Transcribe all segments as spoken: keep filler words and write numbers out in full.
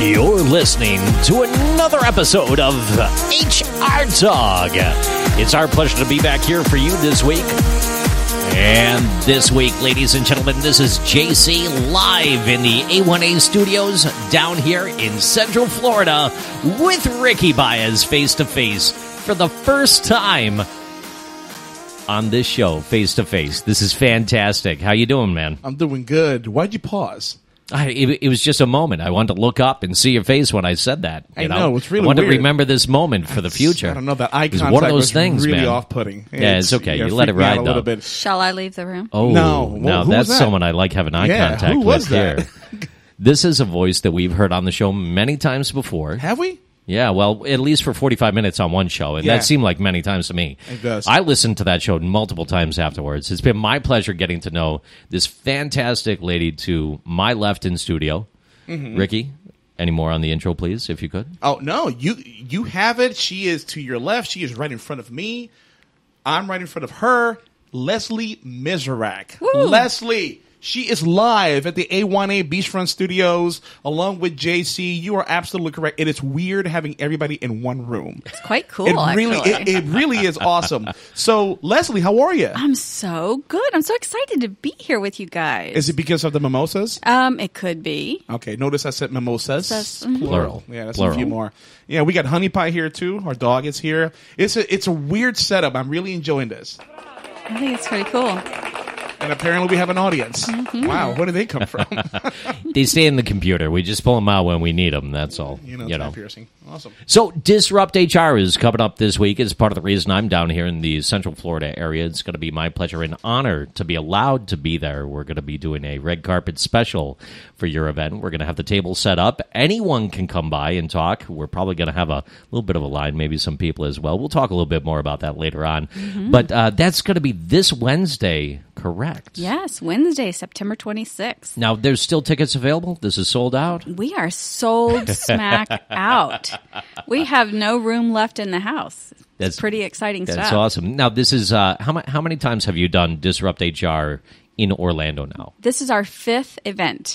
You're listening to another episode of H R Talk. It's our pleasure to be back here for you this week. And this week, ladies and gentlemen, this is J C live in the A one A studios down here in Central Florida with Ricky Baez face-to-face for the first time on this show, face-to-face. This is fantastic. How you doing, man? I'm doing good. Why'd you pause? I, it, it was just a moment. I wanted to look up and see your face when I said that. You I know, know, it's really I wanted weird. to remember this moment for the future. I don't know, that eye It was contact one of those was things, really man. off-putting. Yeah, it's okay. yeah, You let it freaked me out ride, a little though. bit. Shall I leave the room? Oh, No. Well, now who that's was that? someone I like having eye Yeah, contact who with was that? here. This is a voice that we've heard on the show many times before. Have we? Yeah, well, at least for forty-five minutes on one show, and Yeah. that seemed like many times to me. It does. I listened to that show multiple times afterwards. It's been my pleasure getting to know this fantastic lady to my left in studio. Mm-hmm. Ricky, any more on the intro, please, if you could? Oh, no. You you have it. She is to your left. She is right in front of me. I'm right in front of her. Leslie Miserak. Woo. Leslie. She is live at the A one A Beachfront Studios along with J C. You are absolutely correct. It is weird having everybody in one room. It's quite cool, It really, actually. it, it really is awesome. So, Leslie, how are you? I'm so good. I'm so excited to be here with you guys. Is it because of the mimosas? Um, it could be. Okay, notice I said mimosas. Says- mhm. Plural. Yeah, that's Plural. a few more. Yeah, we got Honey Pie here too. Our dog is here. It's a it's a weird setup. I'm really enjoying this. I think it's pretty cool. And apparently we have an audience. Mm-hmm. Wow, where do they come from? They stay in the computer. We just pull them out when we need them, that's all. you know, you tap know. piercing. Awesome. So, Disrupt H R is coming up this week. It's part of the reason I'm down here in the Central Florida area. It's going to be my pleasure and honor to be allowed to be there. We're going to be doing a red carpet special for your event. We're going to have the table set up. Anyone can come by and talk. We're probably going to have a little bit of a line, maybe some people as well. We'll talk a little bit more about that later on. Mm-hmm. But uh, that's going to be this Wednesday, correct? Yes, Wednesday, September twenty-sixth. Now, there's still tickets available? This is sold out? We are sold smack out. We have no room left in the house. It's That's- pretty exciting That's stuff. awesome. Now, this is uh, how, ma- how many times have you done Disrupt H R in Orlando now? This is our fifth event.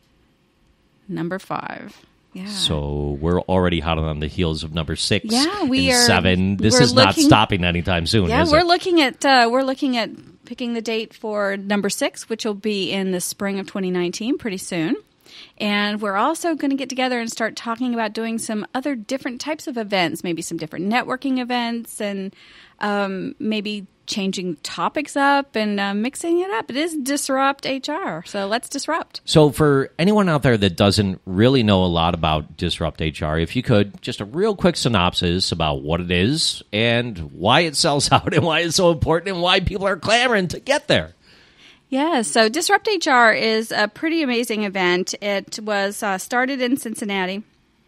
Number five. Yeah. So we're already hot on the heels of number six. Yeah, we and are- seven. This we're is not looking- stopping anytime soon. Yeah, is we're it? looking at uh, we're looking at picking the date for number six, which will be in the spring of twenty nineteen, pretty soon. And we're also going to get together and start talking about doing some other different types of events, maybe some different networking events, and um, maybe changing topics up and uh, mixing it up. It is Disrupt H R, so let's disrupt. So for anyone out there that doesn't really know a lot about Disrupt H R, if you could, just a real quick synopsis about what it is and why it sells out and why it's so important and why people are clamoring to get there. Yeah, so Disrupt H R is a pretty amazing event. It was uh, started in Cincinnati,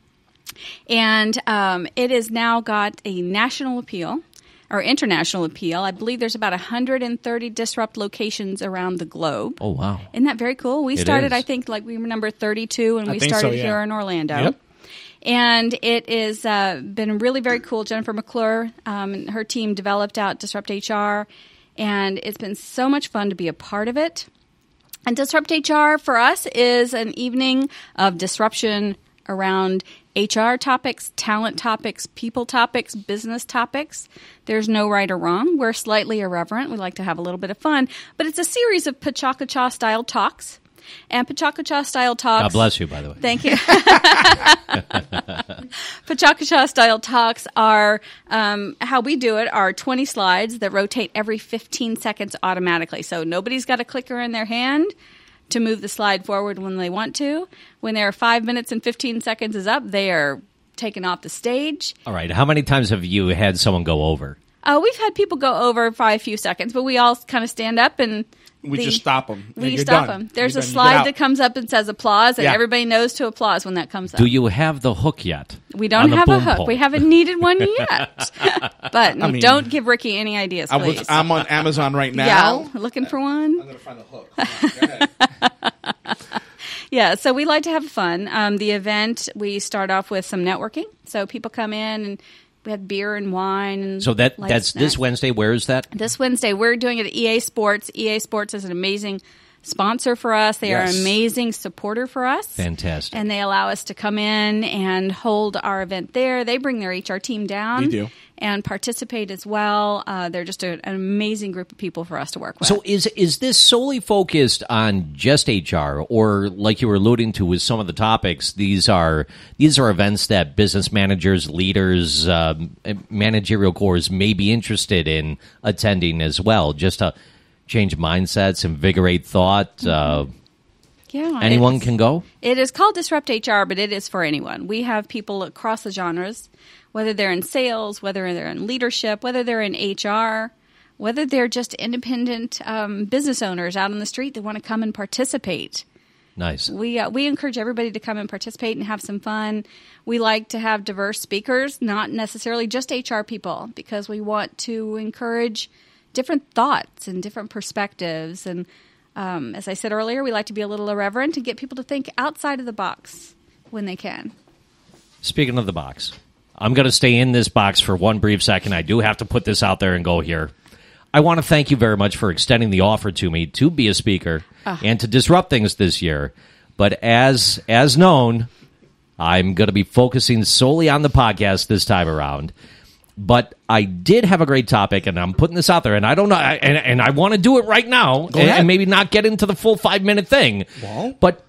and um, it has now got a national appeal or international appeal. I believe there's about one hundred thirty Disrupt locations around the globe. Oh, wow. Isn't that very cool? We It started, is. I think, like we were number thirty-two, and I we think so, started yeah. here in Orlando. Yep. And it has uh, been really very cool. Jennifer McClure um, and her team developed out Disrupt H R, and it's been so much fun to be a part of it. And Disrupt H R for us is an evening of disruption around H R topics, talent topics, people topics, business topics. There's no right or wrong. We're slightly irreverent. We like to have a little bit of fun. But it's a series of Pachaca style talks. And Pachaca style talks. God bless you, by the way. Thank you. Pachaca style talks are um, how we do it are twenty slides that rotate every fifteen seconds automatically. So nobody's got a clicker in their hand to move the slide forward when they want to. When their five minutes and fifteen seconds is up, they are taken off the stage. All right. How many times have you had someone go over? Uh, we've had people go over by a few seconds, but we all kind of stand up and We the- just stop them. We stop them. There's You're a done. You get slide out. that comes up and says applause, and Yeah. everybody knows to applause when that comes up. Do you have the hook yet? We on don't the have a boom hook. pole? We haven't needed one yet. But I mean- don't give Ricky any ideas, I please. was, I'm on Amazon right now. Yeah, looking for one. I'm going to find a hook. Go ahead. Yeah, so we like to have fun. Um, the event, we start off with some networking. So people come in and we have beer and wine. And So that light that's this snacks. Wednesday. Where is that? This Wednesday, we're doing it at E A Sports. E A Sports is an amazing sponsor for us. They Yes. are an amazing supporter for us. Fantastic. And they allow us to come in and hold our event there. They bring their H R team down. They do. And participate as well. Uh, they're just a, an amazing group of people for us to work with. So is is this solely focused on just H R, or like you were alluding to with some of the topics, these are these are events that business managers, leaders, um, managerial corps may be interested in attending as well, just to change mindsets, invigorate thought. Uh, yeah, anyone it's- can go? It is called Disrupt H R, but it is for anyone. We have people across the genres, whether they're in sales, whether they're in leadership, whether they're in H R, whether they're just independent um, business owners out on the street that want to come and participate. Nice. We uh, we encourage everybody to come and participate and have some fun. We like to have diverse speakers, not necessarily just H R people, because we want to encourage different thoughts and different perspectives. And um, as I said earlier, we like to be a little irreverent and get people to think outside of the box when they can. Speaking of the box, I'm going to stay in this box for one brief second. I do have to put this out there and go here. I want to thank you very much for extending the offer to me to be a speaker Uh. and to disrupt things this year. But as as known, I'm going to be focusing solely on the podcast this time around. But I did have a great topic, and I'm putting this out there, and I don't know, I, and, and I want to do it right now, and, ahead. and maybe not get into the full five minute thing. Well. But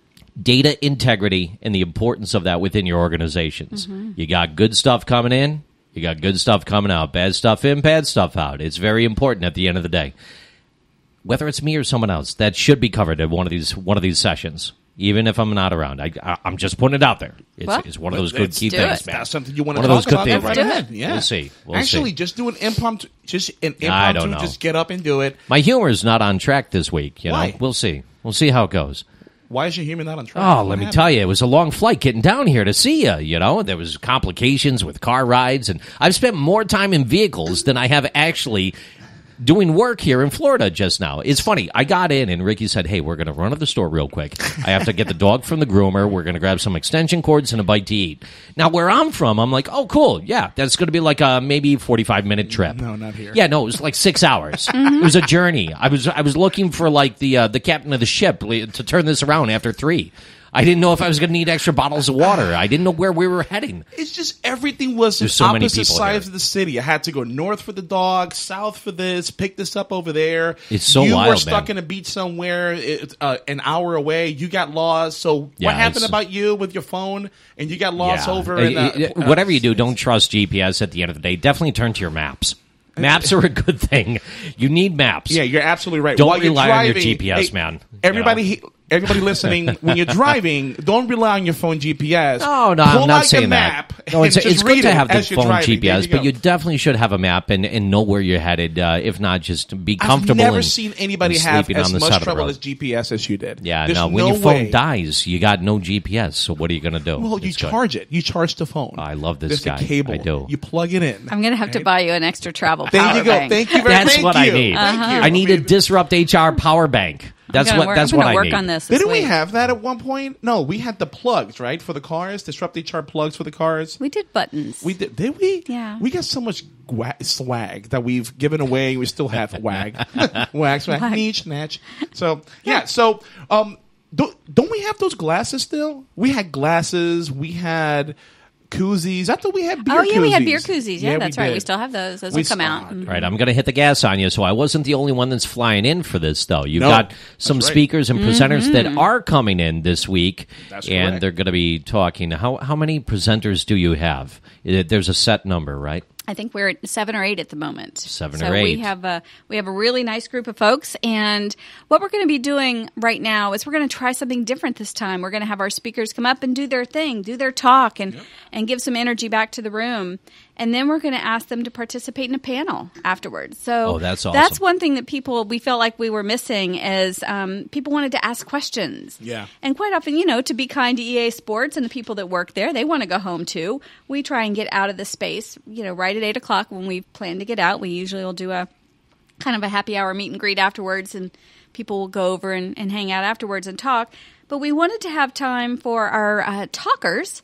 data integrity and the importance of that within your organizations. Mm-hmm. You got good stuff coming in, you got good stuff coming out, bad stuff in, bad stuff out. It's very important at the end of the day. Whether it's me or someone else, that should be covered at one of these one of these sessions, even if I'm not around. I, I, I'm just putting it out there. It's, Well, it's one of those good let's key do things, it. man. That's something you want One to of those talk good about. things. Go Let's right do it. ahead. Yeah. We'll see. We'll Actually, see. just do an impromptu. Just an I don't impromptu. know. Just get up and do it. My humor is not on track this week. You know, Why? we'll see. We'll see how it goes. Why is your humor not on track? Oh, What let me happened? tell you, it was a long flight getting down here to see you. You know, there was complications with car rides, and I've spent more time in vehicles than I have actually doing work here in Florida just now. It's funny. I got in, and Ricky said, "Hey, we're going to run to the store real quick. I have to get the dog from the groomer. We're going to grab some extension cords and a bite to eat." Now, where I'm from, I'm like, "Oh, cool. Yeah, that's going to be like a maybe forty-five minute trip." No, not here. Yeah, no, it was like six hours. It was a journey. I was I was looking for like the uh, the captain of the ship to turn this around after three. I didn't know if I was going to need extra bottles of water. I didn't know where we were heading. It's just everything was There's in so many opposite people sides here. of the city. I had to go north for the dog, south for this, pick this up over there. It's so you wild, were stuck man. in a beach somewhere, it, uh, an hour away. You got lost. So Yeah, what happened it's- about you with your phone? And you got lost Yeah. over. Uh, in, uh, uh, whatever you do, don't trust G P S at the end of the day. Definitely turn to your maps. Maps are a good thing. You need maps. Yeah, you're absolutely right. Don't While you're rely on your driving- G P S, hey, man. Everybody, You he- everybody listening, when you're driving, don't rely on your phone G P S. Oh, no, Pull I'm out not your saying map that. No, it's, and just it's good read to it have the as you're phone driving. G P S, There but you definitely should have a map and, and know where you're headed. Uh, if not, just be comfortable. I've never and- seen anybody and have sleeping as on the much side of the trouble road. as G P S as you did. Yeah, There's no. When no your phone way. dies, you got no G P S. So what are you going to do? Well, you It's good. charge it. You charge the phone. I love this There's guy. a cable. I do. You plug it in. I'm going to have to buy you an extra travel power There you go. bank. Thank you very much. That's Thank what you. I need. Thank you. I need a mean, Disrupt H R power bank. That's I'm gonna what. work, That's I'm what gonna I work need. on this. this Didn't we week. have that at one point? No, we had the plugs, right, for the cars. Disrupt H R plugs for the cars. We did buttons. We did. Did we? Yeah. We got so much gwa- swag that we've given away. We still have wag, wag, swag, Wag. niche, natch. So yeah. So um, don't don't we have those glasses still? We had glasses. We had koozies. I thought we had beer. Oh, yeah, we had koozies. beer koozies. Yeah, we that's right. did. We still have those. Those We will come still- out. Mhm. Right, I'm going to hit the gas on you. So I wasn't the only one that's flying in for this, though. You've No, got some that's right. speakers and presenters Mm-hmm. that are coming in this week, That's and correct. they're going to be talking. How how many presenters do you have? Uh, There's a set number, right? I think we're at seven or eight at the moment. Seven so or eight. we have a we have a really nice group of folks, and what we're going to be doing right now is we're going to try something different this time. We're going to have our speakers come up and do their thing, do their talk, and and give some energy back to the room, and then we're going to ask them to participate in a panel afterwards. So Oh, that's That's awesome. one thing that people we felt like we were missing is um, people wanted to ask questions. Yeah. And quite often, you know, to be kind to E A Sports and the people that work there, they want to go home too. We try and get out of the space, you know, right at eight o'clock when we plan to get out. We usually will do a kind of a happy hour meet and greet afterwards, and people will go over and, and hang out afterwards and talk. But we wanted to have time for our uh, talkers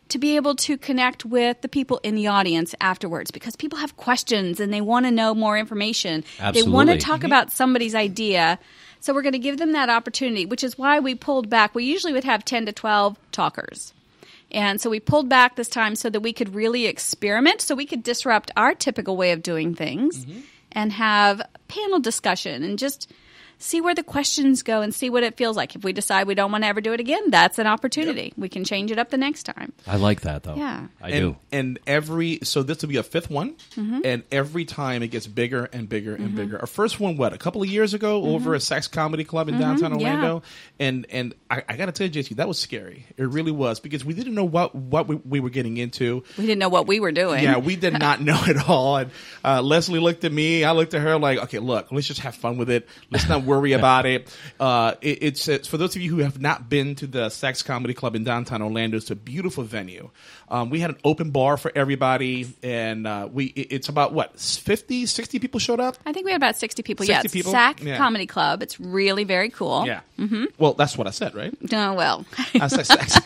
to be able to connect with the people in the audience afterwards, because people have questions and they want to know more information. Absolutely. They want to talk mm-hmm. about somebody's idea. So we're going to give them that opportunity, which is why we pulled back. We usually would have ten to twelve talkers. And so we pulled back this time so that we could really experiment, so we could disrupt our typical way of doing things mm-hmm. and have panel discussion and just see where the questions go and see what it feels like. If we decide we don't want to ever do it again, that's an opportunity. Yep. We can change it up the next time. I like that, though. Yeah. I and, do. And every, so this will be a fifth one, mm-hmm. and every time it gets bigger and bigger and mm-hmm. bigger. Our first one, what, a couple of years ago mm-hmm. over at Sax Comedy Club in mm-hmm. downtown Orlando? Yeah. And and I, I got to tell you, J C, that was scary. It really was, because we didn't know what, what we, we were getting into. We didn't know what we were doing. Yeah, we did not know at all. And uh, Leslie looked at me. I looked at her like, okay, look, let's just have fun with it. Let's not worry about it. Uh, it, it's, it's for those of you who have not been to the Sax Comedy Club in downtown Orlando. It's a beautiful venue. Um, we had an open bar for everybody, and uh, we it, it's about what fifty, sixty people showed up. I think we had about sixty people. sixty yeah, it's people? Sac yeah. Comedy Club. It's really very cool. Yeah. Mm-hmm. Well, that's what I said, right? Oh well. I said Sax.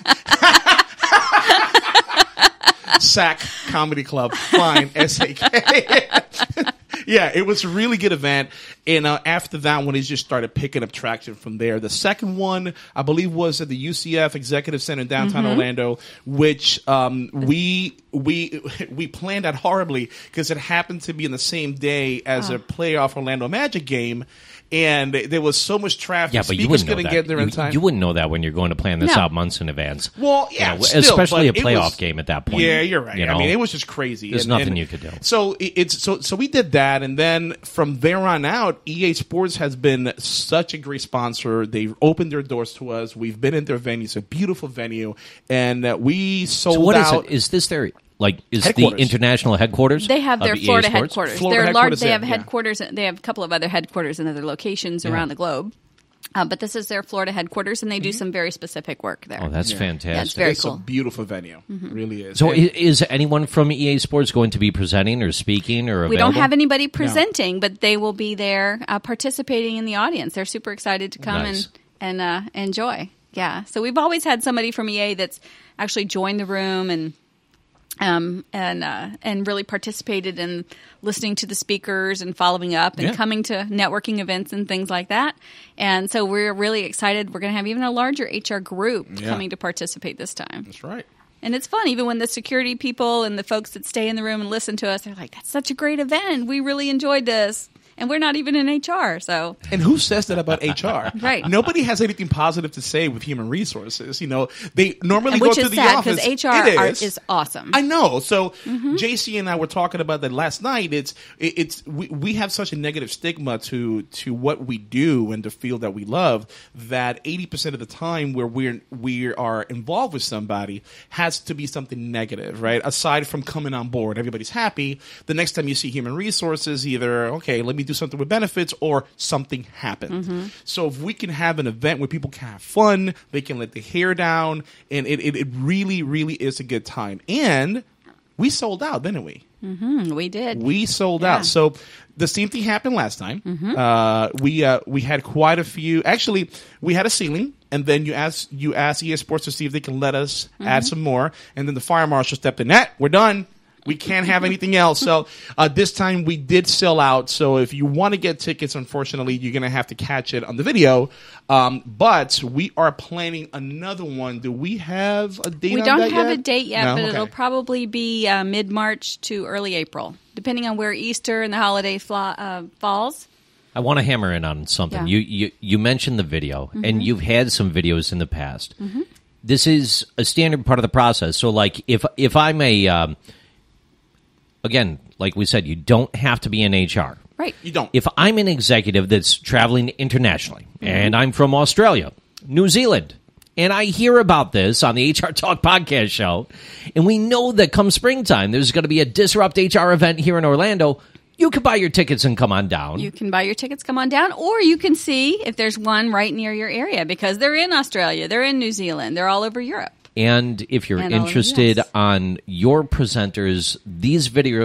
Sac Comedy Club. Fine. S A K. Yeah, it was a really good event. And uh, after that one, it just started picking up traction from there. The second one, I believe, was at the U C F Executive Center in downtown mm-hmm. Orlando, which um, we we we planned out horribly because it happened to be in the same day as oh. a playoff Orlando Magic game. And there was so much traffic. Yeah, but Speakers you wouldn't know couldn't that. get there you, in time. You wouldn't know that when you're going to plan this no. out months in advance. Well, yeah, you know, still, especially a but it playoff was, game at that point. Yeah, you're right. You know? I mean, it was just crazy. There's and, nothing and you could do. So it, it's so so we did that, and then from there on out, E A Sports has been such a great sponsor. They've opened their doors to us. We've been in their venue. It's a beautiful venue, and uh, we sold so what out. Is it? Is this their like is the Headquarters. international headquarters? They have their of Florida E A Sports? headquarters. Florida They're headquarters large. They there, have yeah. headquarters. They have a couple of other headquarters in other locations Yeah. around the globe. Uh, but this is their Florida headquarters, and they do some very specific work there. Oh, that's Yeah. fantastic. Yeah, it's very It's cool. a beautiful venue. It really is. So, And- i- is anyone from E A Sports going to be presenting or speaking or available? We don't have anybody presenting, but they will be there uh, participating in the audience. They're super excited to come Nice. and and uh, enjoy. Yeah, so we've always had somebody from E A that's actually joined the room and um and uh, and really participated in listening to the speakers and following up and Yeah. coming to networking events and things like that. And so we're really excited. We're going to have even a larger H R group Yeah. coming to participate this time. That's right. And it's fun, even when the security people and the folks that stay in the room and listen to us, they're like, that's such a great event. We really enjoyed this. And we're not even in H R, so. And who says that about H R? Right. Nobody has anything positive to say with human resources. You know, they normally And go which to is the sad, office. because H R It are- is. is awesome. I know. So J C and I were talking about that last night. It's it, it's we, we have such a negative stigma to to what we do and the field that we love that eighty percent of the time where we're we are involved with somebody has to be something negative, right? Aside from coming on board, everybody's happy. The next time you see human resources, either okay, let me do something with benefits, or something happened. Mm-hmm. So if we can have an event where people can have fun, they can let their hair down, and it, it, it really, really is a good time. And we sold out, didn't we? Mm, we did. We sold Yeah. out. So the same thing happened last time. Mm-hmm. Uh, we uh, we had quite a few. Actually, we had a ceiling, and then you asked you asked E A Sports to see if they can let us Mm-hmm. add some more, and then the fire marshal stepped in. That we're done. We can't have anything else. So uh, this time we did sell out. So if you want to get tickets, unfortunately, you're going to have to catch it on the video. Um, but we are planning another one. Do we have a date We on don't that have yet? a date yet, No? but Okay. it'll probably be uh, mid-March to early April, depending on where Easter and the holiday fla- uh, falls. I want to hammer in on something. Yeah. You, you you mentioned the video, Mm-hmm. and you've had some videos in the past. Mm-hmm. This is a standard part of the process. So, like, if if I'm a um, again, like we said, you don't have to be in H R. Right. You don't. If I'm an executive that's traveling internationally, and I'm from Australia, New Zealand, and I hear about this on the H R Talk podcast show, and we know that come springtime, there's going to be a Disrupt H R event here in Orlando, you can buy your tickets and come on down. You can buy your tickets, come on down, or you can see if there's one right near your area, because they're in Australia, they're in New Zealand, they're all over Europe. And if you're And all of interested U S. on your presenters, these video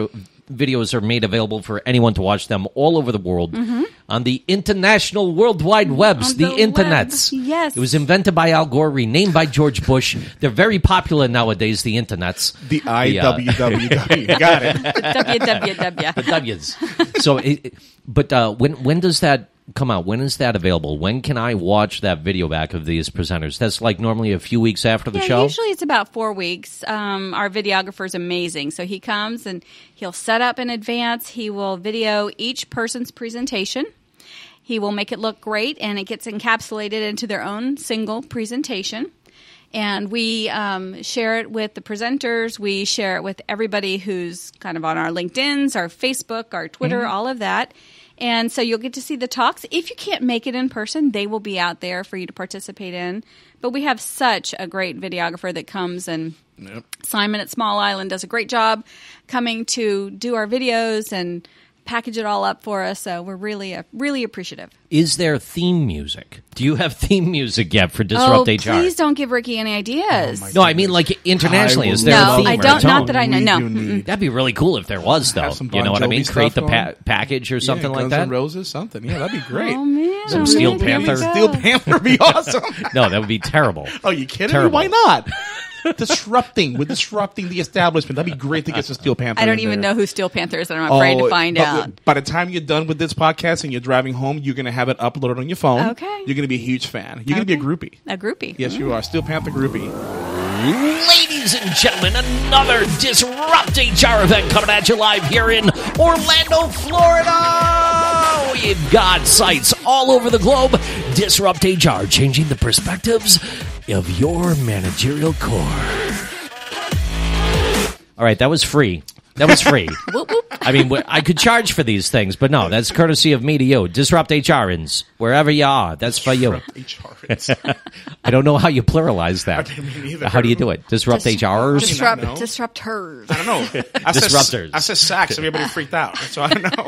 videos are made available for anyone to watch them all over the world Mm-hmm. on the international World Wide Webs, On the, the internets. web, yes. It was invented by Al Gore, renamed by George Bush. They're very popular nowadays, the internets. The I W W W. Got it. W W W. The W's. So, it, but uh, when when does that come out? When is that available? When can I watch that video back of these presenters? That's like normally a few weeks after the Yeah, show? usually it's about four weeks. Um, our videographer is amazing. So he comes and he'll set up in advance. He will video each person's presentation. He will make it look great, and it gets encapsulated into their own single presentation. And we um, share it with the presenters. We share it with everybody who's kind of on our LinkedIn's, our Facebook, our Twitter, Mm-hmm. all of that. And so you'll get to see the talks. If you can't make it in person, they will be out there for you to participate in. But we have such a great videographer that comes, and Yep. Simon at Small Island does a great job coming to do our videos and package it all up for us. So we're really, uh, really appreciative. Is there theme music? Do you have theme music yet for Disrupt oh, H R? please don't give Ricky any ideas. Oh, my No, I mean like internationally. I Is will there No, a theme I or a don't- not tone? that I know. We No. do need- That'd be really cool if there was, though. Have some You know Bon what I mean? Jovi Create the stuff pa- going. package or something yeah, like Guns that. N' Roses, something. Yeah, that'd be great. Oh, man. Some all Steel right, here we Panther. go. Steel Panther would be awesome. No, that would be terrible. Oh, you kidding Terrible. me? Why not? Disrupting. We're disrupting the establishment. That'd be great to get some Steel Panther I don't in even there. know who Steel Panther is, and I'm afraid Oh, to find but out. By the time you're done with this podcast and you're driving home, you're going to have it uploaded on your phone. Okay. You're going to be a huge fan. You're going to be a groupie. A groupie. Yes, you are. Steel Panther groupie. Ladies and gentlemen, another Disrupt H R event coming at you live here in Orlando, Florida. We've got sites all over the globe. Disrupt H R, changing the perspectives of your managerial core. All right, that was free. That was free. Whoop, whoop. I mean, wh- I could charge for these things, but no, that's courtesy of me to you. Disrupt HRins, wherever you are. That's for you. H R. It's- I don't know how you pluralize that. I mean, me neither. How do you do it? Disrupt Dis- HRers? Disrupt, know. disrupt hers. I don't know. I said, Disruptors. I said sax. Everybody freaked out. So I don't know.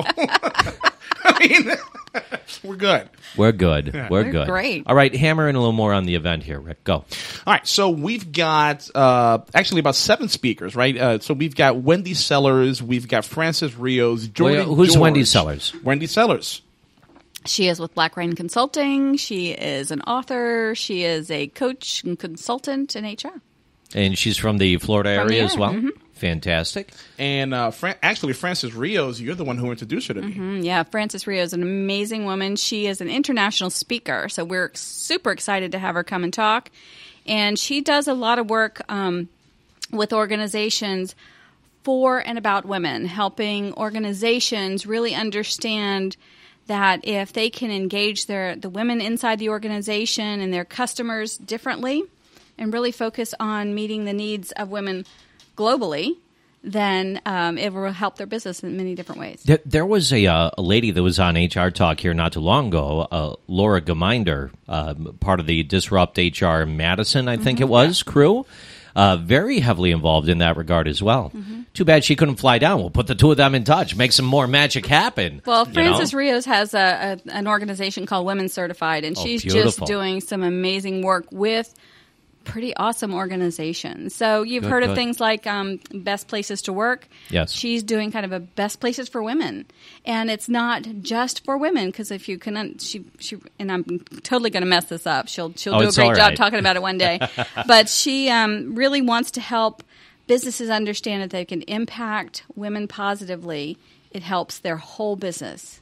I mean, we're good. We're good. We're We're good. great. All right, hammer in a little more on the event here, Rick. Go. All right, so we've got uh, actually about seven speakers, right? Uh, so we've got Wendy Sellers, we've got Francis Rios, Jordan. Wait, who's George. Wendy Sellers? Wendy Sellers. She is with Black Rain Consulting. She is an author. She is a coach and consultant in H R. And she's from the Florida From area the as area, well. mhm. Fantastic. And uh, Fran- actually, Francis Rios, you're the one who introduced her to me. Mm, Yeah, Frances Rio is an amazing woman. She is an international speaker, so we're super excited to have her come and talk. And she does a lot of work um, with organizations for and about women, helping organizations really understand that if they can engage their the women inside the organization and their customers differently and really focus on meeting the needs of women globally, then um, it will help their business in many different ways. There, there was a, uh, a lady that was on H R Talk here not too long ago, uh, Laura Geminder, uh, part of the Disrupt H R Madison, I think it was, crew. Uh, very heavily involved in that regard as well. Too bad she couldn't fly down. We'll put the two of them in touch, make some more magic happen. Well, you Frances know? Rios has a, a an organization called Women Certified, and Oh, she's beautiful. just doing some amazing work with pretty awesome organizations. So you've Good, heard of good. things like um, Best Places to Work. Yes. She's doing kind of a Best Places for Women, and it's not just for women because if you can, she she and I'm totally going to mess this up. She'll she'll Oh, do a it's great all job right. talking about it one day, but she um, really wants to help businesses understand that they can impact women positively. It helps their whole business.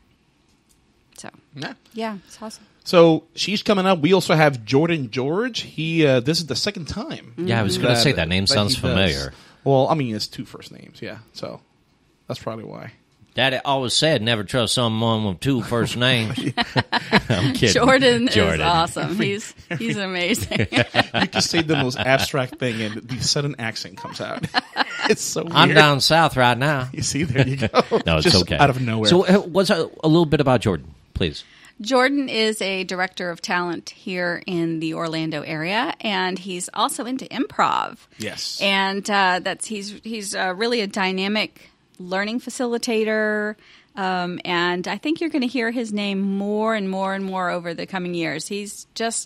So, Yeah. yeah, it's awesome. So she's coming up. We also have Jordan George. He uh, this is the second time. Yeah, I was going to say that name sounds he does. familiar. Well, I mean, it's two first names. Yeah, so that's probably why. Daddy always said never trust someone with two first names. I'm kidding. Jordan, Jordan. is awesome. He's he's amazing. You can say the most abstract thing, and the sudden accent comes out. It's so weird. I'm down south right now. You see, there you go. No, it's Just okay. out of nowhere. So, uh, what's a, a little bit about Jordan, please? Jordan is a director of talent here in the Orlando area, and he's also into improv. Yes. And uh, that's he's he's uh, really a dynamic learning facilitator. Um, and I think you're going to hear his name more and more and more over the coming years. He's just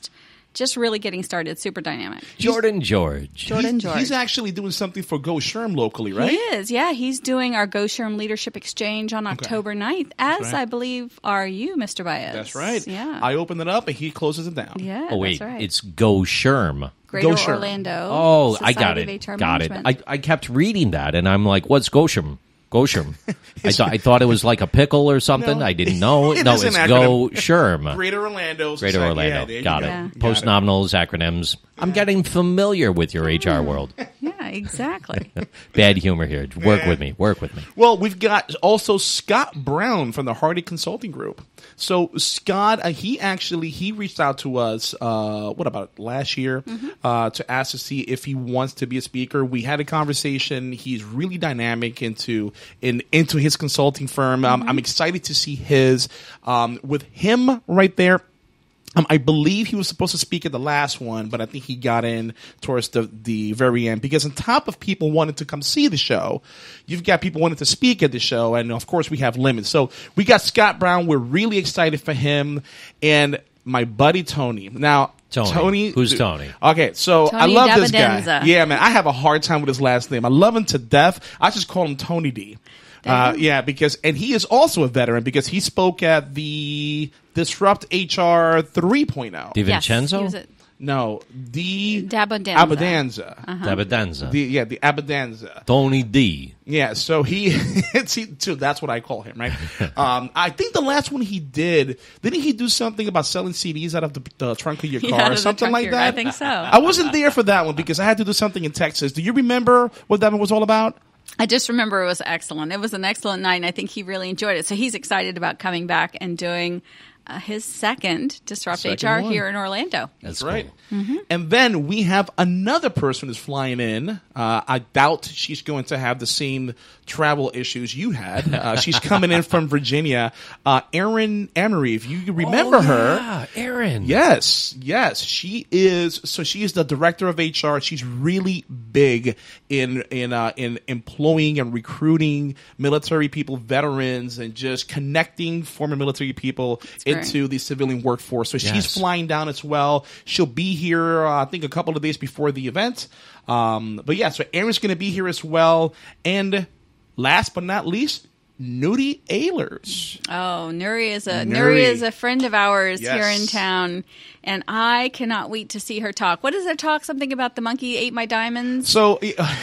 just really getting started. Super dynamic. Jordan George. Jordan he's, George. He's actually doing something for Go Sherm locally, right? He is, yeah. He's doing our Go Sherm Leadership Exchange on October ninth, as right. I believe are you, Mister Baez. That's right. Yeah. I open it up and he closes it down. yeah, Oh, wait. that's right. It's Go Sherm. Greater Go Sherm. Orlando. Oh, I got Society it. of H R Got it. Management. I, I kept reading that, and I'm like, what's Goshen? Goshen. I, th- I thought it was like a pickle or something. No. I didn't know. It no, is an it's acronym. Go Sherm. Greater Orlando. Greater Society- Orlando. Yeah, there you got go. it. Yeah. Post nominals, acronyms. I'm getting familiar with your H R world. Yeah, exactly. Bad humor here. Work with me. Work with me. Well, we've got also Scott Brown from the Hardy Consulting Group. So Scott, uh, he actually he reached out to us. Uh, what about last year Mm-hmm. uh, to ask to see if he wants to be a speaker. We had a conversation. He's really dynamic into in into his consulting firm. Um, Mm-hmm. I'm excited to see his um, with him right there. Um, I believe he was supposed to speak at the last one, but I think he got in towards the, the very end because on top of people wanting to come see the show, you've got people wanting to speak at the show, and of course we have limits. So we got Scott Brown. We're really excited for him and my buddy Tony. Now, Tony. Tony Who's Tony? Okay, so I Tony love this guy. Dabadenza. Yeah, man, I have a hard time with his last name. I love him to death. I just call him Tony D. Uh, yeah, because and he is also a veteran because he spoke at the Disrupt H R three point oh. DiVincenzo? Yes, he was at No, the Dabadenza. Abadanza. Uh-huh. Dabadenza. The yeah, the Abadanza. Tony D. Yeah, so he, see, so that's what I call him, right? um, I think the last one he did, didn't he do something about selling C Ds out of the, the trunk of your Yeah, car out or of the something trunk like here. that? I think so. I wasn't there for that one because I had to do something in Texas. Do you remember what that one was all about? I just remember it was excellent. It was an excellent night, and I think he really enjoyed it. So he's excited about coming back and doing uh, his second Disrupt Second H R one. here in Orlando. That's That's right. Mm-hmm. And then we have another person who's flying in. Uh, I doubt she's going to have the same travel issues you had. Uh, she's coming in from Virginia. Uh, Erin Emery, if you remember oh, her. Yeah, Aaron. Yes, yes, she is. So she is the director of H R. She's really big in in uh, in employing and recruiting military people, veterans, and just connecting former military people great. into the civilian workforce. So she's Yes. flying down as well. She'll be here, uh, I think, a couple of days before the event. Um, but yeah, so Erin's going to be here as well. And last but not least, Nudie Ehlers. Oh, Nuri is a Nuri. Nuri is a friend of ours Yes. here in town, and I cannot wait to see her talk. What is her talk? Something about the monkey ate my diamonds. So,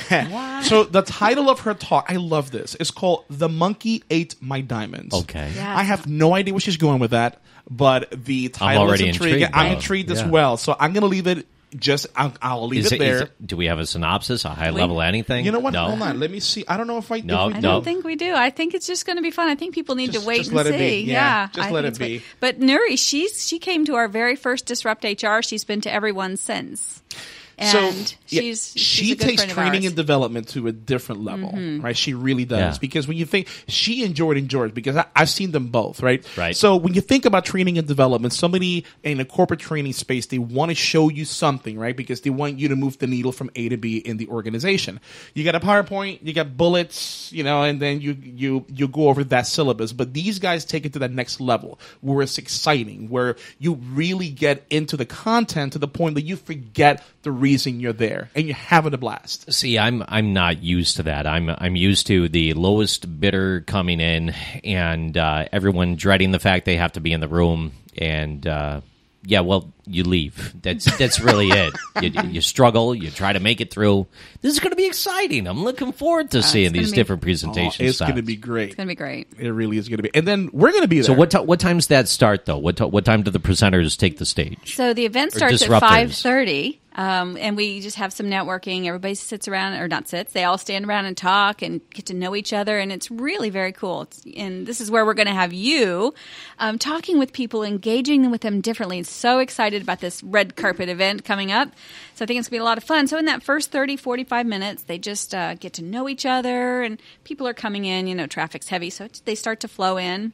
so the title of her talk, I love this. It's called "The Monkey Ate My Diamonds." Okay. Yeah. I have no idea where she's going with that, but the title already is intriguing. intrigued, I'm though. intrigued as Yeah. well. So I'm going to leave it. Just I'll, I'll leave Is it it, there. is it, do we have a synopsis, a high level anything? You know what? No. Hold on. Let me see. I don't know if I. No, if we I do. don't think we do. I think it's just going to be fun. I think people need Just- to wait just and let it see. be. Yeah, just I let think it it's be. great. But Nuri, she's she came to our very first Disrupt H R. She's been to everyone since. And so yeah, she's, she's she a good takes friend of training ours. Mm-hmm. and development to a different level, right? She really does Yeah. because when you think she enjoyed and George because I, I've seen them both, right? Right. So when you think about training and development, somebody in a corporate training space they want to show you something, right? Because they want you to move the needle from A to B in the organization. You got a PowerPoint, you got bullets, you know, and then you you you go over that syllabus. But these guys take it to the next level where it's exciting, where you really get into the content to the point that you forget the reason you're there and you're having a blast. See, I'm I'm not used to that. I'm I'm used to the lowest bidder coming in and uh, everyone dreading the fact they have to be in the room. And uh, yeah, well, you leave. That's that's really it. You, you struggle. You try to make it through. This is going to be exciting. I'm looking forward to seeing gonna these be- different Oh, presentations. it's going to be great. It's going to be great. It really is going to be. And then we're going to be there. So what ti what time's that start though? What t- what time do the presenters take the stage? So the event Or starts at disruptors. five thirty, um, and we just have some networking. Everybody sits around, or not sits. They all stand around and talk and get to know each other, and it's really very cool. It's, and this is where we're going to have you um, talking with people, engaging with them differently. So excited about this red carpet event coming up. So I think it's going to be a lot of fun. So in that first thirty, forty-five minutes, they just uh, get to know each other, and people are coming in. You know, traffic's heavy, so it's, they start to flow in.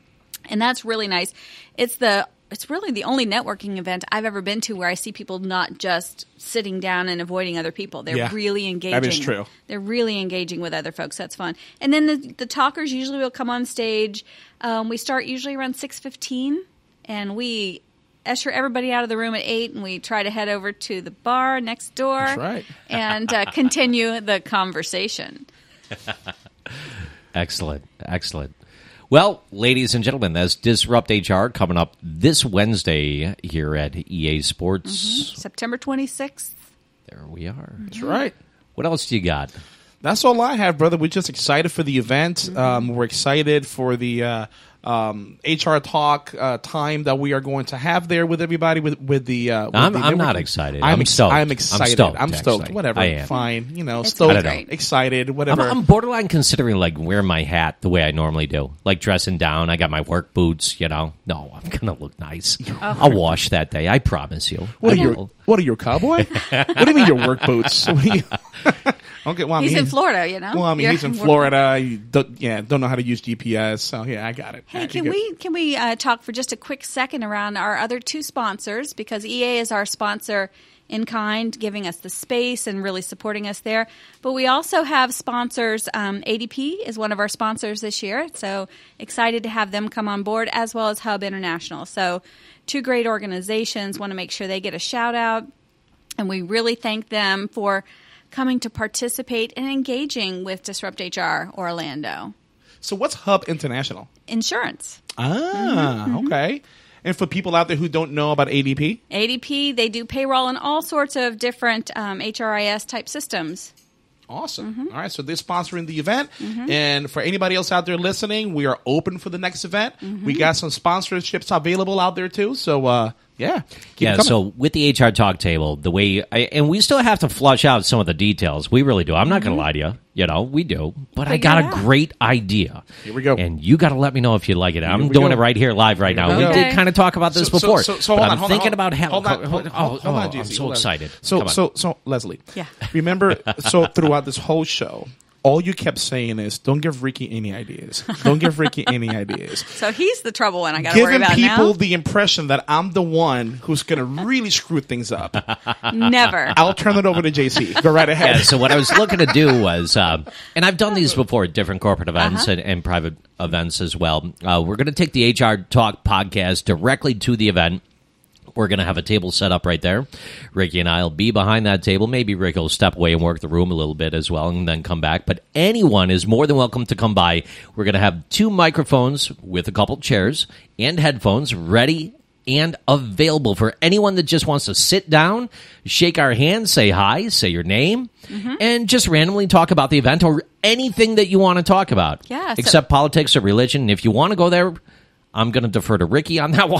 And that's really nice. It's the it's really the only networking event I've ever been to where I see people not just sitting down and avoiding other people. They're Yeah, really engaging. that is true. They're really engaging with other folks. That's fun. And then the, the talkers usually will come on stage. Um, we start usually around six fifteen, and we usher everybody out of the room at eight, and we try to head over to the bar next door. That's right. And uh, continue the conversation. Excellent. Excellent. Well, ladies and gentlemen, that's Disrupt H R coming up this Wednesday here at E A Sports. Mm-hmm. September twenty-sixth. There we are. That's right. What else do you got? That's all I have, brother. We're just excited for the event. Mm-hmm. Um, we're excited for the uh, um, H R talk uh, time that we are going to have there with everybody. With with the, uh, with I'm, the I'm not networking. excited. I'm, I'm ex- stoked. I'm excited. I'm stoked. I'm stoked. actually. Whatever. I am. Fine. You know, It's stoked. great. Excited. I'm, Whatever. I'm borderline considering like wear my hat the way I normally do, like dressing down. I got my work boots. You know, no, I'm gonna look nice. I'll wash that day. I promise you. what are I you? will. What are you, a cowboy? What do you mean your work boots? What are you? Okay, well, I He's mean, in Florida, you know. Well, I mean, You're- he's in Florida. You don't, yeah, don't know how to use G P S. So yeah, I got it. Hey, Yeah, can you're good. we can we uh, talk for just a quick second around our other two sponsors, because E A is our sponsor in kind, giving us the space and really supporting us there. But we also have sponsors. Um, A D P is one of our sponsors this year, so excited to have them come on board, as well as Hub International. So two great organizations. Want to make sure they get a shout out, and we really thank them for coming to participate and engaging with Disrupt H R Orlando. So what's Hub International? Insurance. Ah, Mm-hmm, okay. And for people out there who don't know about A D P, A D P, they do payroll and all sorts of different um, H R I S type systems. awesome. Mm-hmm. All right, so they're sponsoring the event. And for anybody else out there listening, we are open for the next event. Mm-hmm. We got some sponsorships available out there too. So uh, yeah, keep it Yeah, coming. so with the H R Talk table, the way, I, and we still have to flush out some of the details. We really do. I'm not going to lie to you. You know, we do. But I Figure got it a out. great idea. Here we go. And you got to let me know if you like it. I'm we doing go. it right here live right now. we We go. did Okay. kind of talk about this So- so- before. so- so but hold on, I'm hold on, thinking hold- about how. hold on, hold, oh, hold, hold oh, on, J C, I'm so hold on. excited. So, Come on. so, so, Leslie. Yeah. Remember, so throughout this whole show, all you kept saying is, "Don't give Ricky any ideas. Don't give Ricky any ideas." So he's the trouble one I got to worry Giving about people now. the impression that I'm the one who's going to really screw things up. Never. I'll turn it over to J C. Go right ahead. Yeah, so what I was looking to do was, um, and I've done these before at different corporate events Uh-huh. and, and private events as well. Uh, we're going to take the H R Talk podcast directly to the event. We're going to have a table set up right there. Ricky and I will be behind that table. Maybe Ricky will step away and work the room a little bit as well and then come back. But anyone is more than welcome to come by. We're going to have two microphones with a couple chairs and headphones ready and available for anyone that just wants to sit down, shake our hands, say hi, say your name, and just randomly talk about the event or anything that you want to talk about. Yeah, so- Except politics or religion. And if you want to go there, I'm going to defer to Ricky on that one.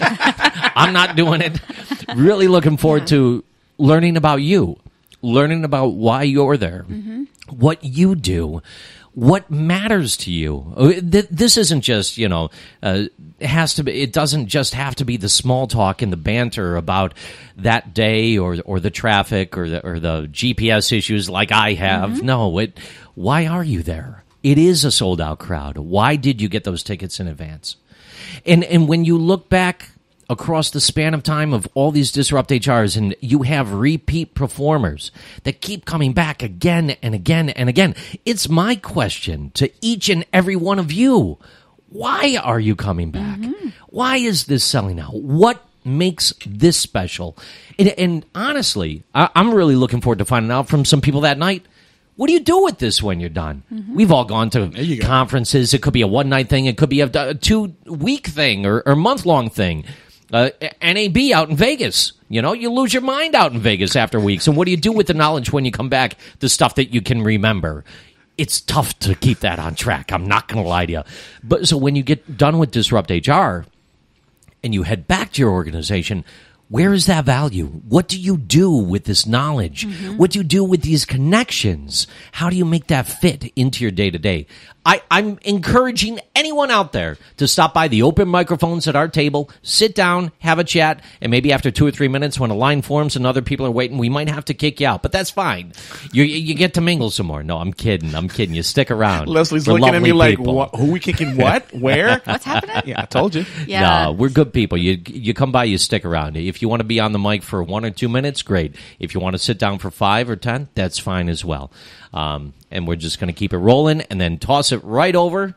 I'm not doing it. Really looking forward to learning about you, learning about why you're there, what you do, what matters to you. Uh, th- This isn't just, you know, uh, it has to be, it doesn't just have to be the small talk and the banter about that day or or the traffic or the, or the G P S issues like I have. No, it, why are you there? It is a sold out crowd. Why did you get those tickets in advance? And and when you look back across the span of time of all these Disrupt H Rs and you have repeat performers that keep coming back again and again and again, it's my question to each and every one of you. Why are you coming back? Why is this selling out? What makes this special? And, and honestly, I, I'm really looking forward to finding out from some people that night. What do you do with this when you're done? We've all gone to you go. conferences. It could be a one-night thing. It could be a, a two-week thing or, or month-long thing. Uh, N A B out in Vegas. You know, you lose your mind out in Vegas after weeks. And what do you do with the knowledge when you come back, the stuff that you can remember? It's tough to keep that on track. I'm not going to lie to you. But so when you get done with Disrupt H R and you head back to your organization, where is that value? What do you do with this knowledge? What do you do with these connections? How do you make that fit into your day-to-day? I, I'm encouraging anyone out there to stop by the open microphones at our table, sit down, have a chat, and maybe after two or three minutes when a line forms and other people are waiting, we might have to kick you out. But that's fine. You you get to mingle some more. No, I'm kidding. I'm kidding. You stick around. Leslie's They're looking at me lovely like, people. what, "Who we kicking? What? Where? What's happening? Yeah, I told you. Yeah. No, we're good people. You you come by, you stick around. If you want to be on the mic for one or two minutes, great. If you want to sit down for five or ten, that's fine as well. Um, and we're just going to keep it rolling and then toss it right over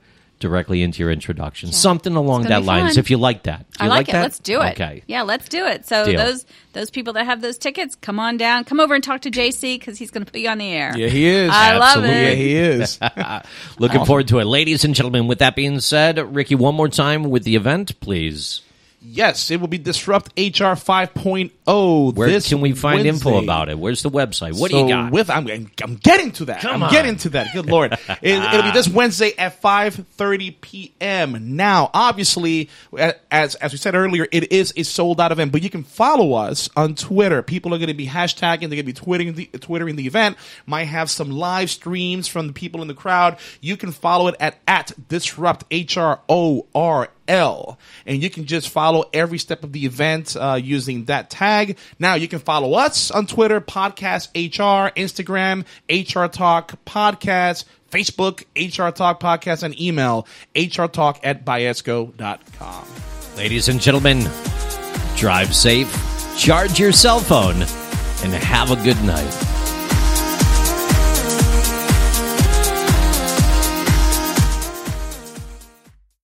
directly into your introduction. Yeah. Something along that lines, fun. if you like that. Do I you like, like it. that? Let's do it. Okay. Yeah, let's do it. So Deal. those those people that have those tickets, come on down. Come over and talk to J C because he's going to put you on the air. Yeah, he is. I Absolutely. love it. Yeah, he is. Looking awesome. forward to it. Ladies and gentlemen, with that being said, Ricky, one more time with the event, please. Yes, it will be Disrupt H R five point oh. Where this can we find Wednesday. info about it? Where's the website? What so do you got? With I'm, I'm getting to that. Come I'm on. getting to that. Good Lord. it, it'll be this Wednesday at five thirty p.m. Now, obviously, as as we said earlier, it is a sold out event, but you can follow us on Twitter. People are going to be hashtagging, they're going to be twittering the, twittering the event. Might have some live streams from the people in the crowd. You can follow it at, at Disrupt H R O R L, and you can just follow every step of the event uh, using that tag. Now you can follow us on Twitter, Podcast H R, Instagram, H R Talk Podcast, Facebook, H R Talk Podcast, and email H R Talk at Biesco dot com. Ladies and gentlemen, drive safe, charge your cell phone, and have a good night.